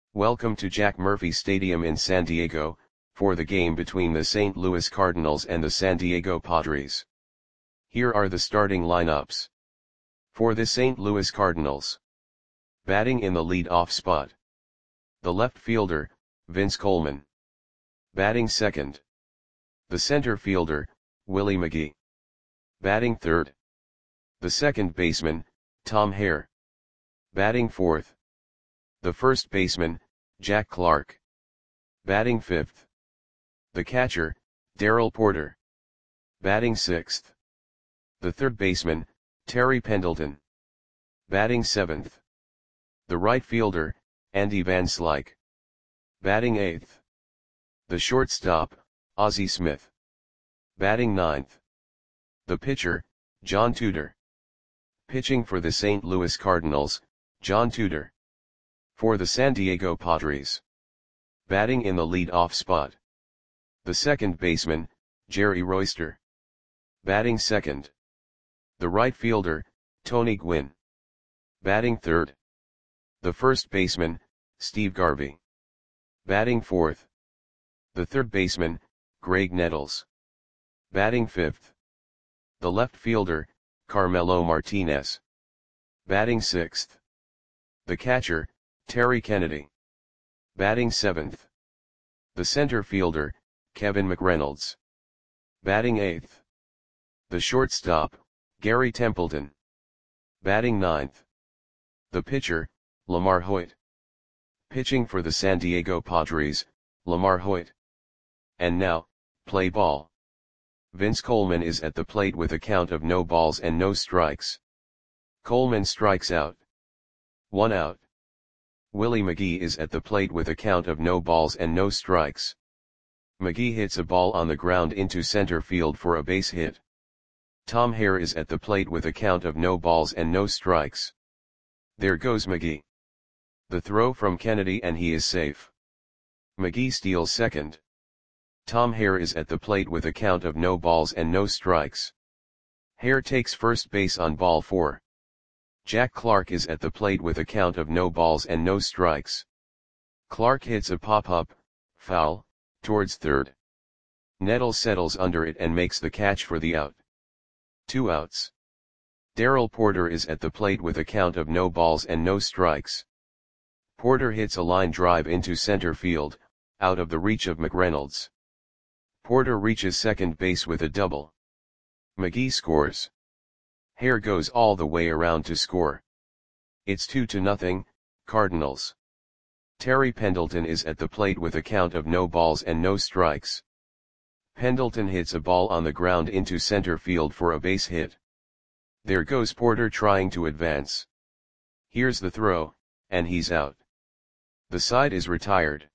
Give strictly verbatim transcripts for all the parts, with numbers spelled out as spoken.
Welcome to Jack Murphy Stadium in San Diego, for the game between the Saint Louis Cardinals and the San Diego Padres. Here are the starting lineups. For the Saint Louis Cardinals. Batting in the lead-off spot. The left fielder, Vince Coleman. Batting second. The center fielder, Willie McGee. Batting third. The second baseman, Tom Hare. Batting fourth. The first baseman, Jack Clark. Batting fifth. The catcher, Darrell Porter. Batting sixth. The third baseman, Terry Pendleton. Batting seventh. The right fielder, Andy Van Slyke. Batting eighth. The shortstop, Ozzie Smith. Batting ninth. The pitcher, John Tudor. Pitching for the Saint Louis Cardinals, John Tudor. For the San Diego Padres. Batting in the lead-off spot. The second baseman, Jerry Royster. Batting second. The right fielder, Tony Gwynn. Batting third. The first baseman, Steve Garvey. Batting fourth. The third baseman, Greg Nettles. Batting fifth. The left fielder, Carmelo Martinez. Batting sixth. The catcher, Terry Kennedy. Batting seventh. The center fielder, Kevin McReynolds. Batting eighth. The shortstop, Gary Templeton. Batting ninth. The pitcher, Lamar Hoyt. Pitching for the San Diego Padres, Lamar Hoyt. And now, play ball. Vince Coleman is at the plate with a count of no balls and no strikes. Coleman strikes out. One out. Willie McGee is at the plate with a count of no balls and no strikes. McGee hits a ball on the ground into center field for a base hit. Tom Hare is at the plate with a count of no balls and no strikes. There goes McGee. The throw from Kennedy and he is safe. McGee steals second. Tom Hare is at the plate with a count of no balls and no strikes. Hare takes first base on ball four. Jack Clark is at the plate with a count of no balls and no strikes. Clark hits a pop-up, foul, towards third. Nettles settles under it and makes the catch for the out. Two outs. Darrell Porter is at the plate with a count of no balls and no strikes. Porter hits a line drive into center field, out of the reach of McReynolds. Porter reaches second base with a double. McGee scores. Hare goes all the way around to score. It's two to nothing, Cardinals. Terry Pendleton is at the plate with a count of no balls and no strikes. Pendleton hits a ball on the ground into center field for a base hit. There goes Porter trying to advance. Here's the throw, and he's out. The side is retired.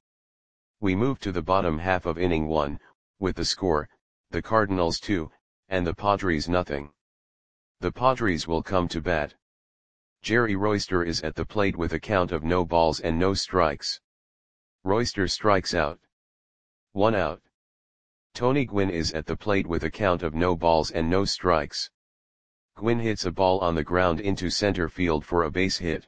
We move to the bottom half of inning one, with the score, the Cardinals two, and the Padres nothing. The Padres will come to bat. Jerry Royster is at the plate with a count of no balls and no strikes. Royster strikes out. One out. Tony Gwynn is at the plate with a count of no balls and no strikes. Gwynn hits a ball on the ground into center field for a base hit.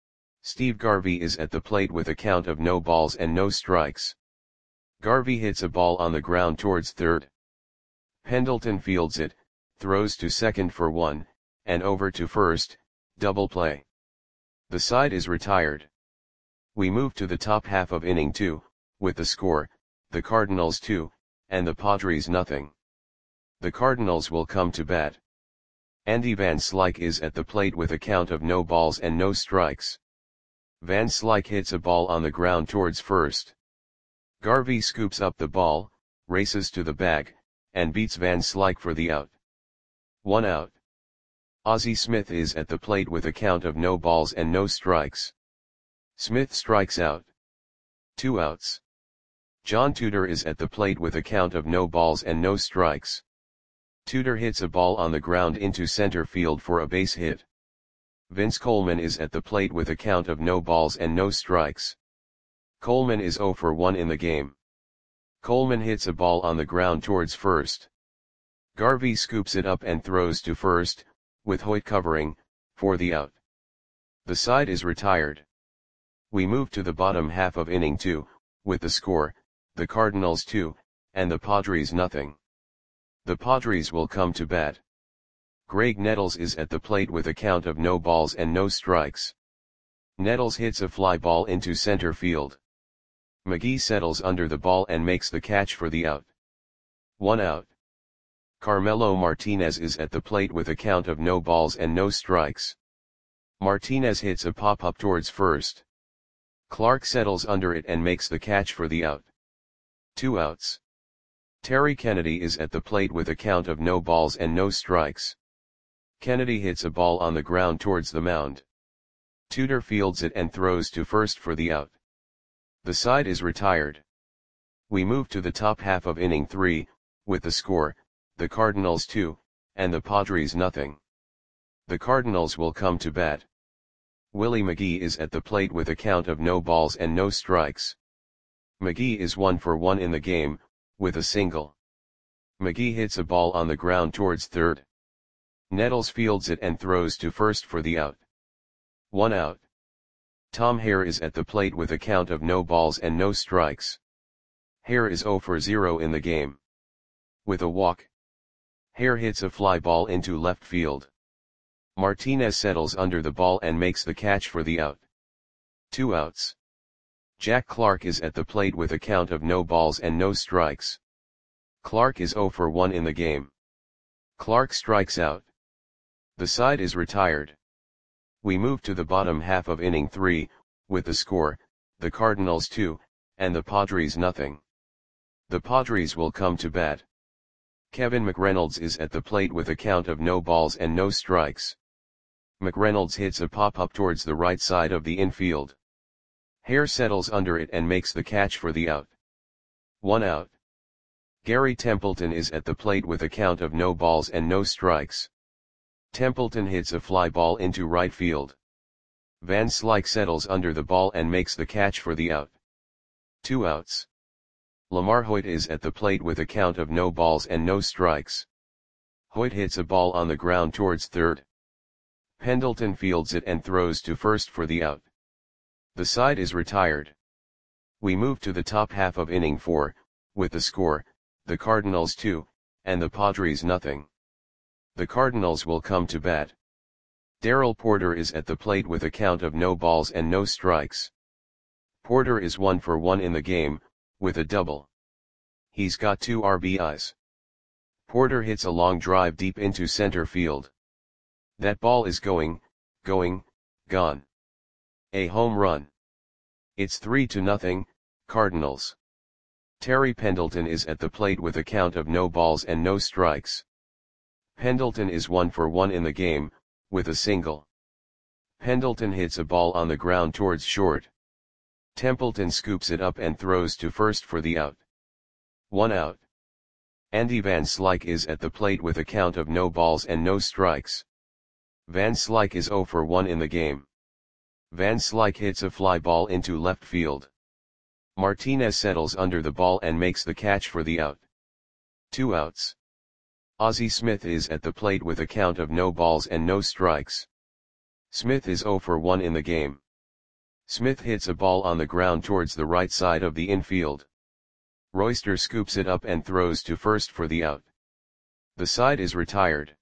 Steve Garvey is at the plate with a count of no balls and no strikes. Garvey hits a ball on the ground towards third. Pendleton fields it, throws to second for one, and over to first, double play. The side is retired. We move to the top half of inning two, with the score, the Cardinals two, and the Padres nothing. The Cardinals will come to bat. Andy Van Slyke is at the plate with a count of no balls and no strikes. Van Slyke hits a ball on the ground towards first. Garvey scoops up the ball, races to the bag, and beats Van Slyke for the out. One out. Ozzie Smith is at the plate with a count of no balls and no strikes. Smith strikes out. Two outs. John Tudor is at the plate with a count of no balls and no strikes. Tudor hits a ball on the ground into center field for a base hit. Vince Coleman is at the plate with a count of no balls and no strikes. Coleman is zero for one in the game. Coleman hits a ball on the ground towards first. Garvey scoops it up and throws to first, with Hoyt covering, for the out. The side is retired. We move to the bottom half of inning two, with the score, the Cardinals two, and the Padres nothing. The Padres will come to bat. Graig Nettles is at the plate with a count of no balls and no strikes. Nettles hits a fly ball into center field. McGee settles under the ball and makes the catch for the out. One out. Carmelo Martinez is at the plate with a count of no balls and no strikes. Martinez hits a pop-up towards first. Clark settles under it and makes the catch for the out. Two outs. Terry Kennedy is at the plate with a count of no balls and no strikes. Kennedy hits a ball on the ground towards the mound. Tudor fields it and throws to first for the out. The side is retired. We move to the top half of inning three, with the score, the Cardinals two, and the Padres nothing. The Cardinals will come to bat. Willie McGee is at the plate with a count of no balls and no strikes. McGee is one for one in the game, with a single. McGee hits a ball on the ground towards third. Nettles fields it and throws to first for the out. One out. Tom Hare is at the plate with a count of no balls and no strikes. Hare is zero for zero in the game. With a walk, Hare hits a fly ball into left field. Martinez settles under the ball and makes the catch for the out. Two outs. Jack Clark is at the plate with a count of no balls and no strikes. Clark is zero for one in the game. Clark strikes out. The side is retired. We move to the bottom half of inning three, with the score, the Cardinals two, and the Padres nothing. The Padres will come to bat. Kevin McReynolds is at the plate with a count of no balls and no strikes. McReynolds hits a pop-up towards the right side of the infield. Hare settles under it and makes the catch for the out. One out. Gary Templeton is at the plate with a count of no balls and no strikes. Templeton hits a fly ball into right field. Van Slyke settles under the ball and makes the catch for the out. Two outs. Lamar Hoyt is at the plate with a count of no balls and no strikes. Hoyt hits a ball on the ground towards third. Pendleton fields it and throws to first for the out. The side is retired. We move to the top half of inning four, with the score, the Cardinals two, and the Padres nothing. The Cardinals will come to bat. Darrell Porter is at the plate with a count of no balls and no strikes. Porter is one for one in the game, with a double. He's got two R B Is. Porter hits a long drive deep into center field. That ball is going, going, gone. A home run. It's three to nothing, Cardinals. Terry Pendleton is at the plate with a count of no balls and no strikes. Pendleton is one for one in the game, with a single. Pendleton hits a ball on the ground towards short. Templeton scoops it up and throws to first for the out. One out. Andy Van Slyke is at the plate with a count of no balls and no strikes. Van Slyke is zero for one in the game. Van Slyke hits a fly ball into left field. Martinez settles under the ball and makes the catch for the out. Two outs. Ozzie Smith is at the plate with a count of no balls and no strikes. Smith is zero for one in the game. Smith hits a ball on the ground towards the right side of the infield. Royster scoops it up and throws to first for the out. The side is retired.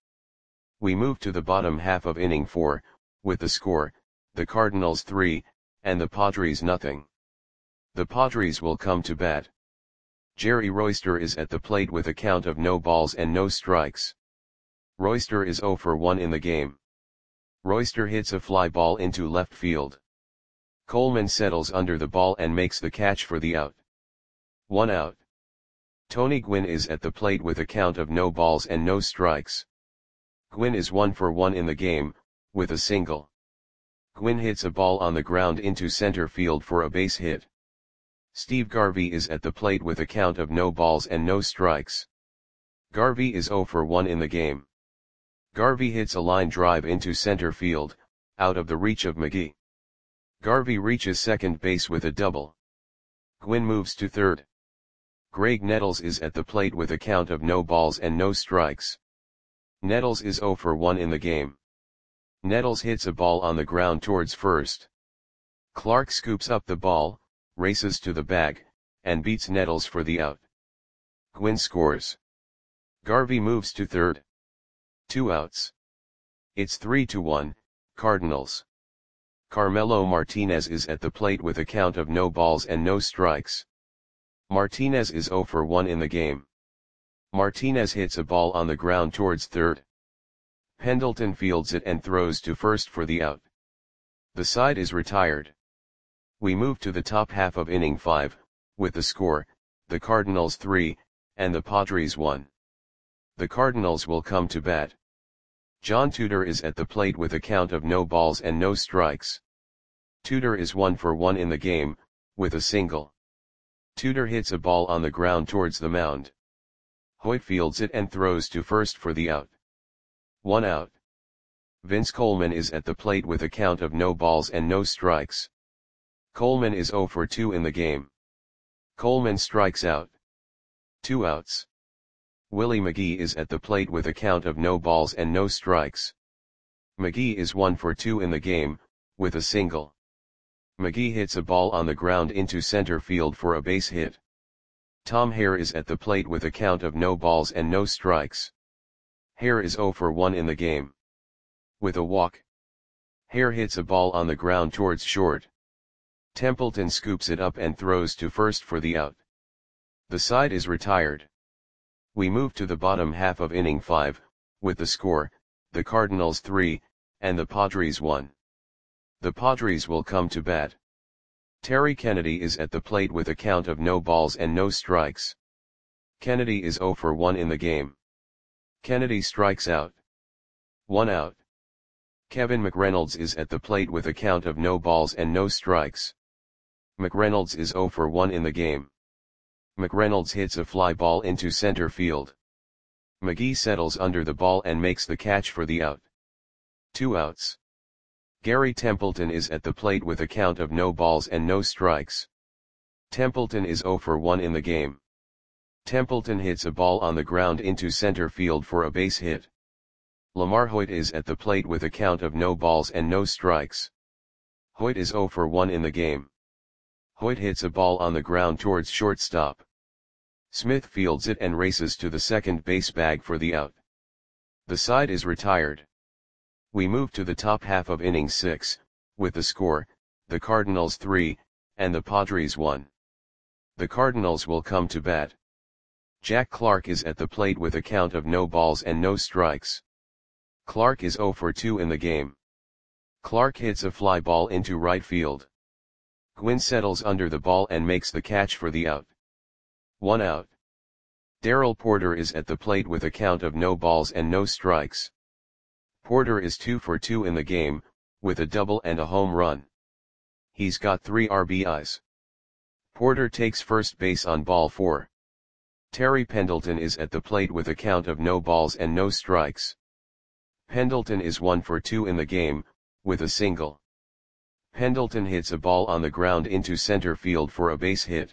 We move to the bottom half of inning four, with the score, the Cardinals three, and the Padres nothing. The Padres will come to bat. Jerry Royster is at the plate with a count of no balls and no strikes. Royster is zero for one in the game. Royster hits a fly ball into left field. Coleman settles under the ball and makes the catch for the out. One out. Tony Gwynn is at the plate with a count of no balls and no strikes. Gwynn is one for one in the game, with a single. Gwynn hits a ball on the ground into center field for a base hit. Steve Garvey is at the plate with a count of no balls and no strikes. Garvey is zero for one in the game. Garvey hits a line drive into center field, out of the reach of McGee. Garvey reaches second base with a double. Gwynn moves to third. Graig Nettles is at the plate with a count of no balls and no strikes. Nettles is zero for one in the game. Nettles hits a ball on the ground towards first. Clark scoops up the ball, races to the bag, and beats Nettles for the out. Gwynn scores. Garvey moves to third. Two outs. It's three to one, Cardinals. Carmelo Martinez is at the plate with a count of no balls and no strikes. Martinez is zero for one in the game. Martinez hits a ball on the ground towards third. Pendleton fields it and throws to first for the out. The side is retired. We move to the top half of inning five, with the score, the Cardinals three, and the Padres one. The Cardinals will come to bat. John Tudor is at the plate with a count of no balls and no strikes. Tudor is one for one in the game, with a single. Tudor hits a ball on the ground towards the mound. Hoyt fields it and throws to first for the out. One out. Vince Coleman is at the plate with a count of no balls and no strikes. Coleman is zero for two in the game. Coleman strikes out. Two outs. Willie McGee is at the plate with a count of no balls and no strikes. McGee is one for two in the game, with a single. McGee hits a ball on the ground into center field for a base hit. Tom Hare is at the plate with a count of no balls and no strikes. Hare is zero for one in the game. With a walk. Hare hits a ball on the ground towards short. Templeton scoops it up and throws to first for the out. The side is retired. We move to the bottom half of inning five, with the score, the Cardinals three, and the Padres one. The Padres will come to bat. Terry Kennedy is at the plate with a count of no balls and no strikes. Kennedy is zero for one in the game. Kennedy strikes out. One out. Kevin McReynolds is at the plate with a count of no balls and no strikes. McReynolds is zero for one in the game. McReynolds hits a fly ball into center field. McGee settles under the ball and makes the catch for the out. Two outs. Gary Templeton is at the plate with a count of no balls and no strikes. Templeton is zero for one in the game. Templeton hits a ball on the ground into center field for a base hit. Lamar Hoyt is at the plate with a count of no balls and no strikes. Hoyt is zero for one in the game. Hoyt hits a ball on the ground towards shortstop. Smith fields it and races to the second base bag for the out. The side is retired. We move to the top half of inning six, with the score, the Cardinals three, and the Padres one. The Cardinals will come to bat. Jack Clark is at the plate with a count of no balls and no strikes. Clark is zero for two in the game. Clark hits a fly ball into right field. Gwynn settles under the ball and makes the catch for the out. One out. Darrell Porter is at the plate with a count of no balls and no strikes. Porter is two for two in the game, with a double and a home run. He's got three R B Is. Porter takes first base on ball four. Terry Pendleton is at the plate with a count of no balls and no strikes. Pendleton is one for two in the game, with a single. Pendleton hits a ball on the ground into center field for a base hit.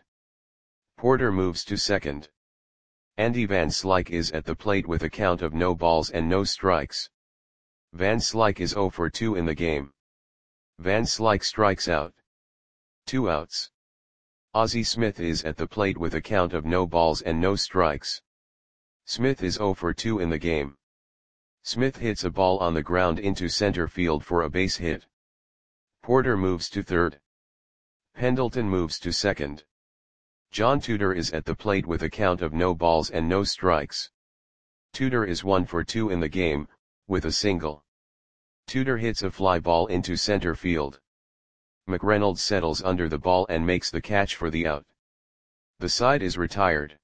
Porter moves to second. Andy Van Slyke is at the plate with a count of no balls and no strikes. Van Slyke is zero for two in the game. Van Slyke strikes out. Two outs. Ozzie Smith is at the plate with a count of no balls and no strikes. Smith is zero for two in the game. Smith hits a ball on the ground into center field for a base hit. Porter moves to third. Pendleton moves to second. John Tudor is at the plate with a count of no balls and no strikes. Tudor is one for two in the game, with a single. Tudor hits a fly ball into center field. McReynolds settles under the ball and makes the catch for the out. The side is retired.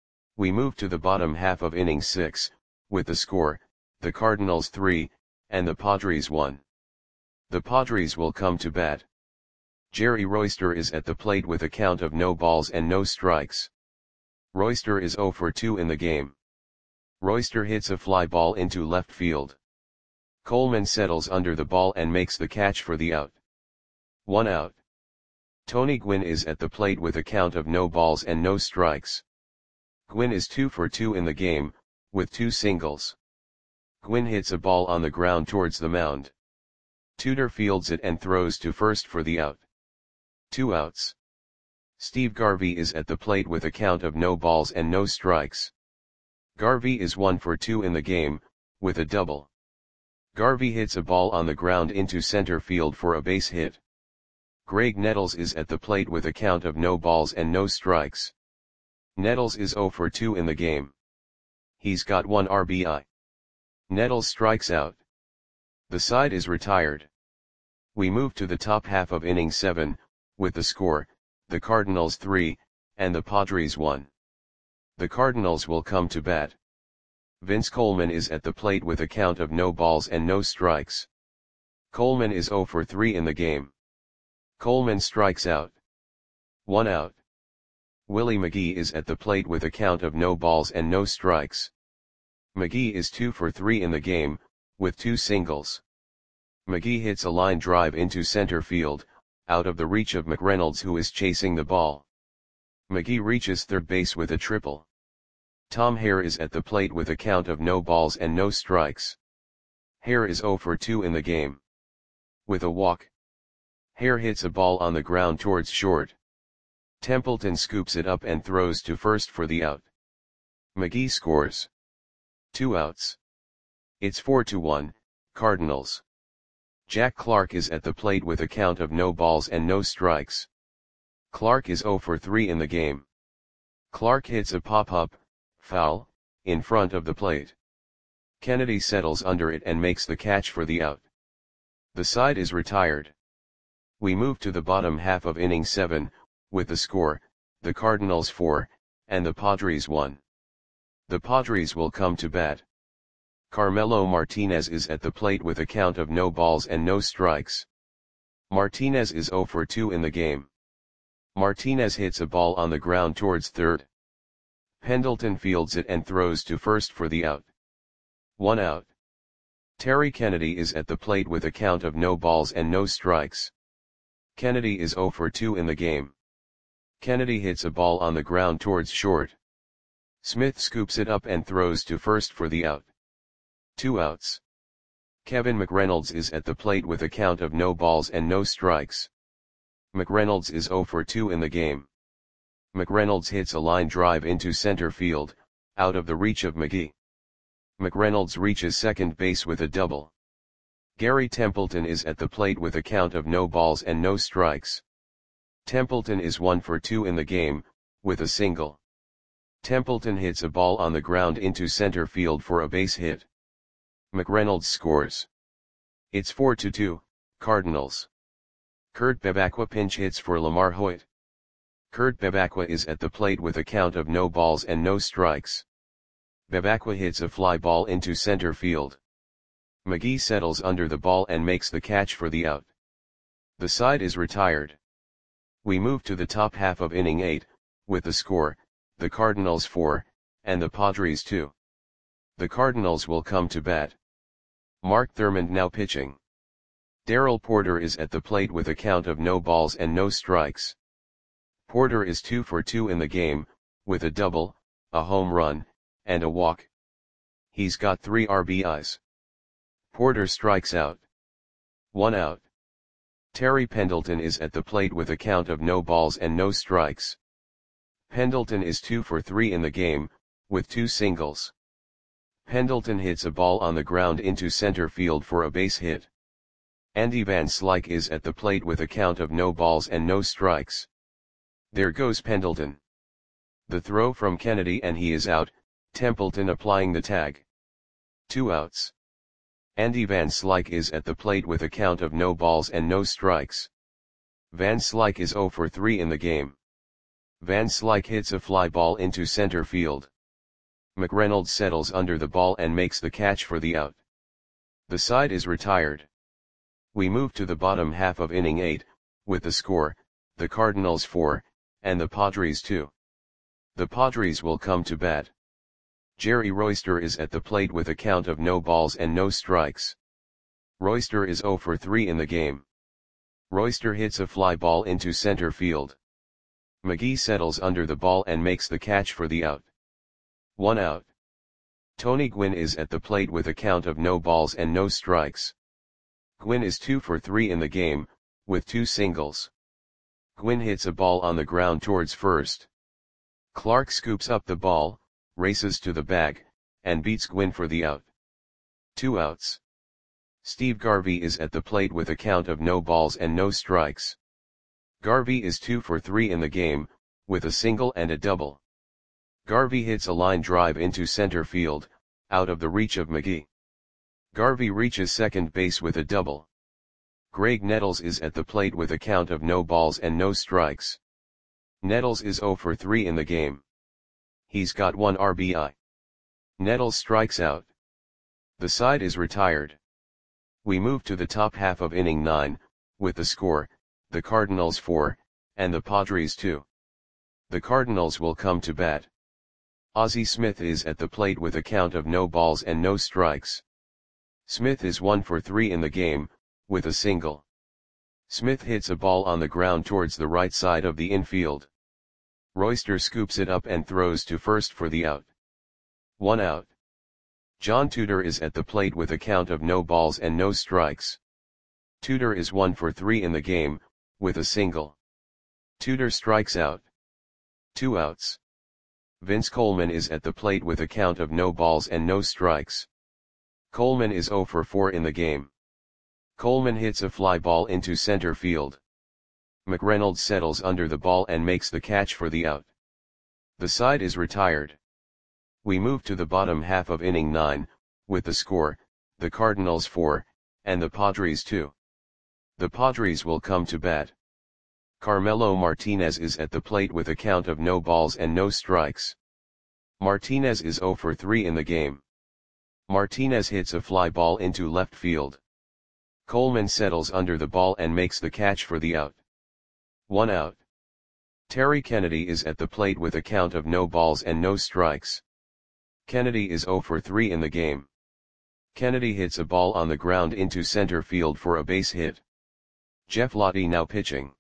We move to the bottom half of inning six, with the score, the Cardinals three, and the Padres one. The Padres will come to bat. Jerry Royster is at the plate with a count of no balls and no strikes. Royster is zero for two in the game. Royster hits a fly ball into left field. Coleman settles under the ball and makes the catch for the out. One out. Tony Gwynn is at the plate with a count of no balls and no strikes. Gwynn is two for two in the game, with two singles. Gwynn hits a ball on the ground towards the mound. Tudor fields it and throws to first for the out. Two outs. Steve Garvey is at the plate with a count of no balls and no strikes. Garvey is one for two in the game, with a double. Garvey hits a ball on the ground into center field for a base hit. Greg Nettles is at the plate with a count of no balls and no strikes. Nettles is zero for two in the game. He's got one R B I. Nettles strikes out. The side is retired. We move to the top half of inning seven, with the score, the Cardinals three, and the Padres one. The Cardinals will come to bat. Vince Coleman is at the plate with a count of no balls and no strikes. Coleman is zero for three in the game. Coleman strikes out. One out. Willie McGee is at the plate with a count of no balls and no strikes. McGee is two for three in the game, with two singles. McGee hits a line drive into center field, out of the reach of McReynolds, who is chasing the ball. McGee reaches third base with a triple. Tom Hare is at the plate with a count of no balls and no strikes. Hare is zero for two in the game. With a walk. Hare hits a ball on the ground towards short. Templeton scoops it up and throws to first for the out. McGee scores. Two outs. It's four to one, Cardinals. Jack Clark is at the plate with a count of no balls and no strikes. Clark is zero for three in the game. Clark hits a pop-up, foul, in front of the plate. Kennedy settles under it and makes the catch for the out. The side is retired. We move to the bottom half of inning seven, with the score, the Cardinals four, and the Padres one. The Padres will come to bat. Carmelo Martinez is at the plate with a count of no balls and no strikes. Martinez is zero for two in the game. Martinez hits a ball on the ground towards third. Pendleton fields it and throws to first for the out. One out. Terry Kennedy is at the plate with a count of no balls and no strikes. Kennedy is zero for two in the game. Kennedy hits a ball on the ground towards short. Smith scoops it up and throws to first for the out. Two outs. Kevin McReynolds is at the plate with a count of no balls and no strikes. McReynolds is zero for two in the game. McReynolds hits a line drive into center field, out of the reach of McGee. McReynolds reaches second base with a double. Gary Templeton is at the plate with a count of no balls and no strikes. Templeton is one for two in the game, with a single. Templeton hits a ball on the ground into center field for a base hit. McReynolds scores. It's four to two, Cardinals. Kurt Bevacqua pinch hits for Lamar Hoyt. Kurt Bevacqua is at the plate with a count of no balls and no strikes. Bevacqua hits a fly ball into center field. McGee settles under the ball and makes the catch for the out. The side is retired. We move to the top half of inning eight, with the score, the Cardinals four, and the Padres two. The Cardinals will come to bat. Mark Thurmond now pitching. Darrell Porter is at the plate with a count of no balls and no strikes. Porter is two for two in the game, with a double, a home run, and a walk. He's got three R B Is. Porter strikes out. One out. Terry Pendleton is at the plate with a count of no balls and no strikes. Pendleton is two for three in the game, with two singles. Pendleton hits a ball on the ground into center field for a base hit. Andy Van Slyke is at the plate with a count of no balls and no strikes. There goes Pendleton. The throw from Kennedy and he is out, Templeton applying the tag. Two outs. Andy Van Slyke is at the plate with a count of no balls and no strikes. Van Slyke is zero for three in the game. Van Slyke hits a fly ball into center field. McReynolds settles under the ball and makes the catch for the out. The side is retired. We move to the bottom half of inning eight, with the score, the Cardinals four, and the Padres two. The Padres will come to bat. Jerry Royster is at the plate with a count of no balls and no strikes. Royster is zero for three in the game. Royster hits a fly ball into center field. McGee settles under the ball and makes the catch for the out. One out. Tony Gwynn is at the plate with a count of no balls and no strikes. Gwynn is two for three in the game, with two singles. Gwynn hits a ball on the ground towards first. Clark scoops up the ball, races to the bag, and beats Gwynn for the out. Two outs. Steve Garvey is at the plate with a count of no balls and no strikes. Garvey is two for three in the game, with a single and a double. Garvey hits a line drive into center field, out of the reach of McGee. Garvey reaches second base with a double. Greg Nettles is at the plate with a count of no balls and no strikes. Nettles is zero for three in the game. He's got one R B I. Nettles strikes out. The side is retired. We move to the top half of inning nine, with the score, the Cardinals four, and the Padres two. The Cardinals will come to bat. Ozzie Smith is at the plate with a count of no balls and no strikes. Smith is one for three in the game, with a single. Smith hits a ball on the ground towards the right side of the infield. Royster scoops it up and throws to first for the out. One out. John Tudor is at the plate with a count of no balls and no strikes. Tudor is one for three in the game, with a single. Tudor strikes out. Two outs. Vince Coleman is at the plate with a count of no balls and no strikes. Coleman is zero for four in the game. Coleman hits a fly ball into center field. McReynolds settles under the ball and makes the catch for the out. The side is retired. We move to the bottom half of inning nine, with the score, the Cardinals four, and the Padres two. The Padres will come to bat. Carmelo Martinez is at the plate with a count of no balls and no strikes. Martinez is zero for three in the game. Martinez hits a fly ball into left field. Coleman settles under the ball and makes the catch for the out. One out. Terry Kennedy is at the plate with a count of no balls and no strikes. Kennedy is zero for three in the game. Kennedy hits a ball on the ground into center field for a base hit. Jeff Lottie now pitching.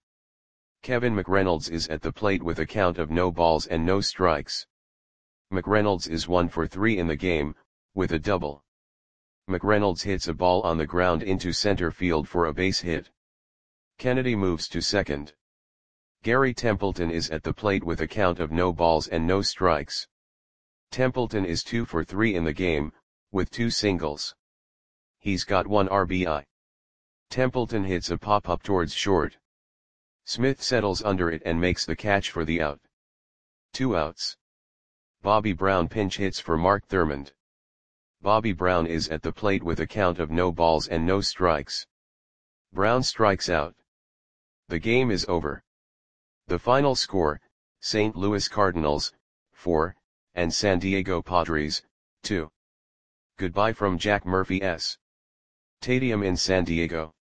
Kevin McReynolds is at the plate with a count of no balls and no strikes. McReynolds is one for three in the game, with a double. McReynolds hits a ball on the ground into center field for a base hit. Kennedy moves to second. Gary Templeton is at the plate with a count of no balls and no strikes. Templeton is two for three in the game, with two singles. He's got one R B I. Templeton hits a pop-up towards short. Smith settles under it and makes the catch for the out. Two outs. Bobby Brown pinch hits for Mark Thurmond. Bobby Brown is at the plate with a count of no balls and no strikes. Brown strikes out. The game is over. The final score, Saint Louis Cardinals, four, and San Diego Padres, two. Goodbye from Jack Murphy S. Stadium in San Diego.